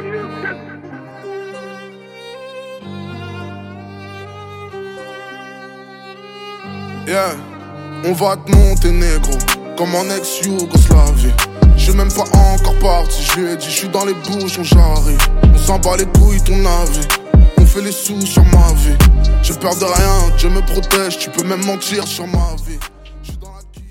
Yeah, on va te monter négro, comme en ex-Yougoslavie. J'suis même pas encore parti, je lui ai dit j'suis dans les bouchons, j'arrive. On s'en bat les couilles ton avis, on fait les sous sur ma vie. J'ai peur de rien, Dieu me protège, tu peux même mentir sur ma vie.